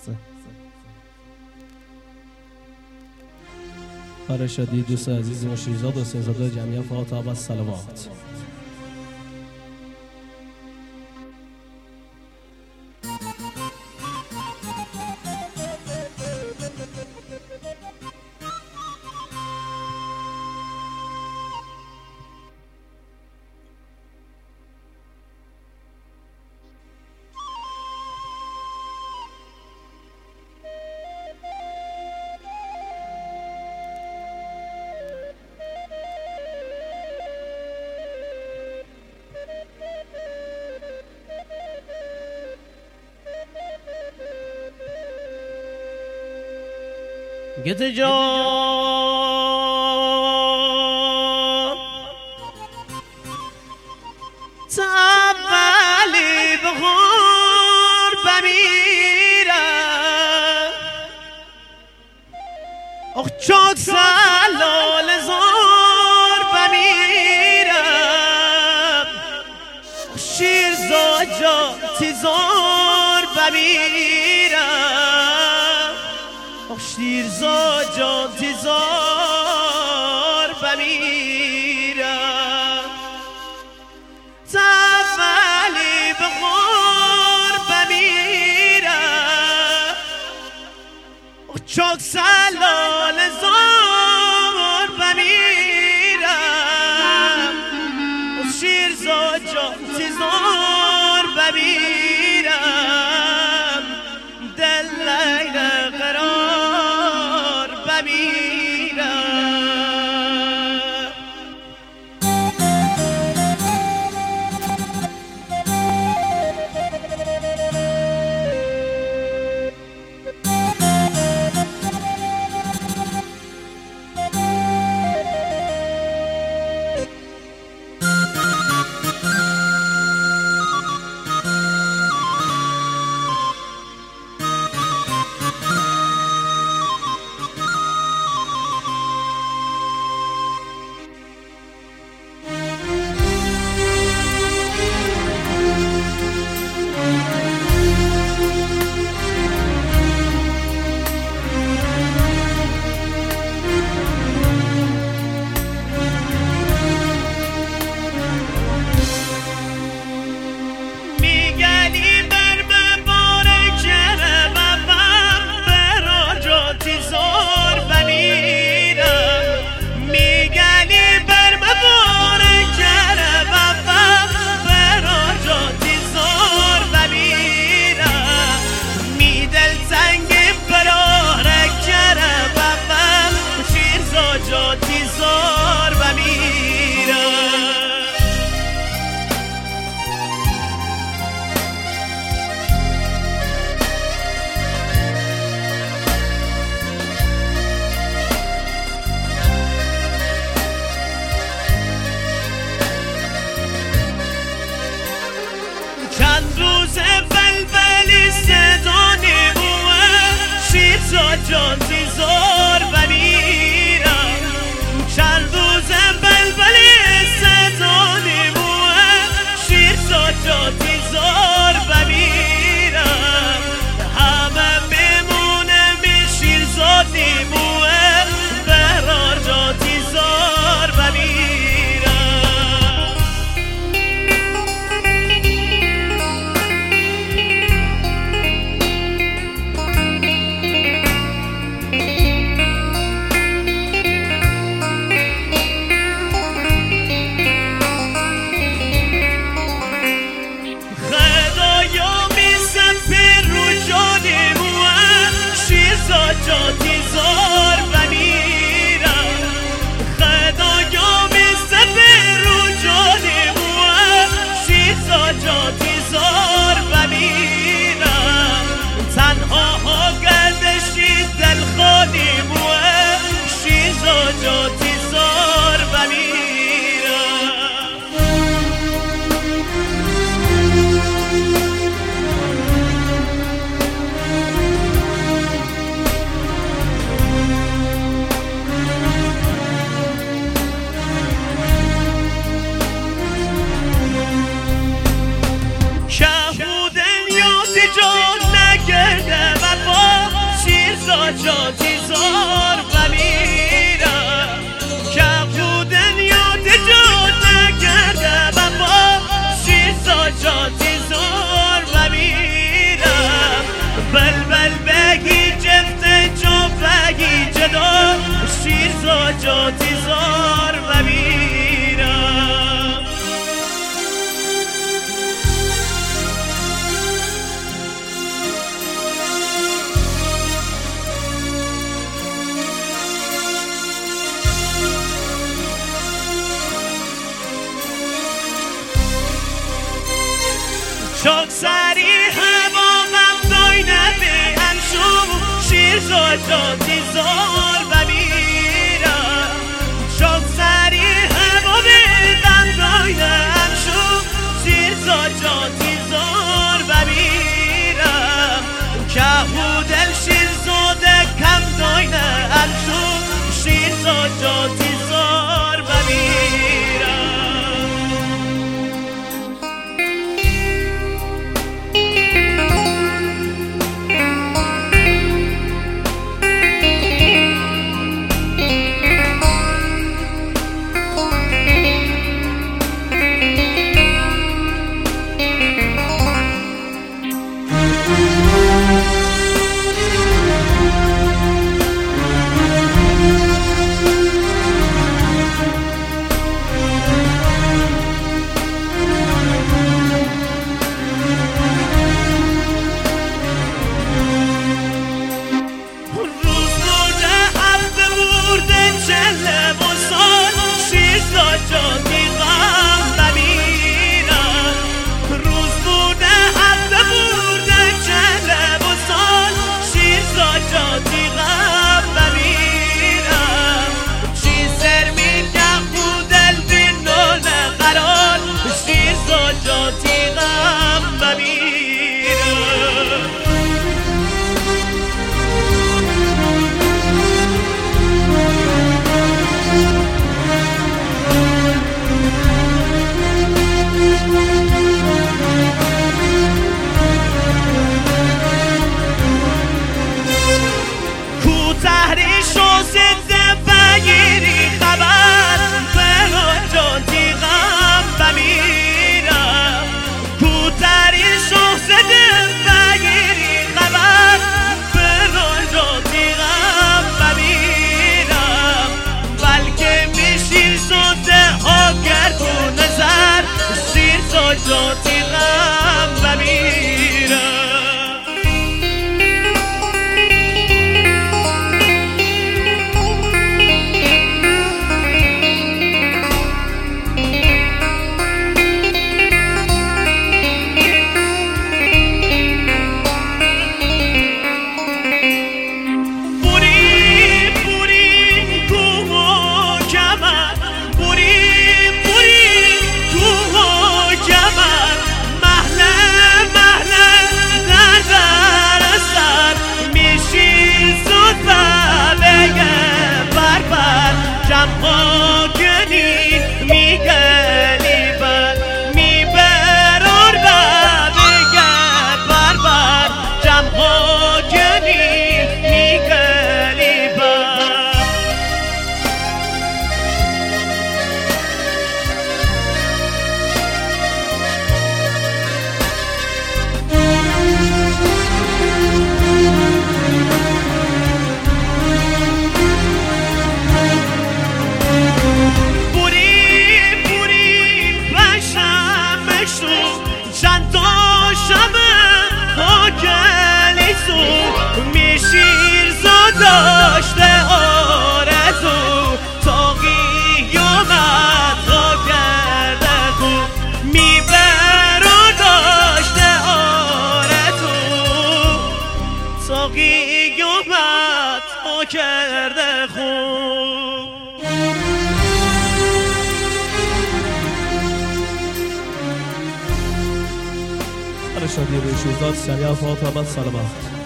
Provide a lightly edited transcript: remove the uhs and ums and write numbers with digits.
آره شدی دوست عزیز و شیرزاد و سنزاده جمعیت فاتحه و صلوات. گته جان تاولی بخور بمیرم اخ چاک سلال زار بمیرم شیرزاد جان تیزار بمیرم شیرزاد جان تیزار بمیرم تفلی بخور بمیرم چاک سلال زار بمیرم شیرزاد جان تیزار بمیرم دل لیل قرار بمیرم جان تیزار بمیرم چند روز بلبلی ستانی موه شیرزاد جان تیزار بمیرم همه میمونه می شیرزادی موه بهرار جان تیزار بمیرم جاتی زار و میرم که خودن یاد جا نکرده با شیرزا جاتی زار و میرم بلبل بگی جفت جا بگی جدا شیرزا جاتی زار و میرم çok sari hava gamdoyne be hamshu shirzo jati zor va miram çok sari hava be gamdoyne hamshu shirzo jati zor va miram kahu del shirzo de gamdoyne hamshu shirzo jati zor va miram جاتی غم و میرم داشته آرزو تاقی اومد تا کرده خوب میبر و داشته آرزو تاقی اومد تا کرده خوب شادی به شوزات سریع فاطمه سلامت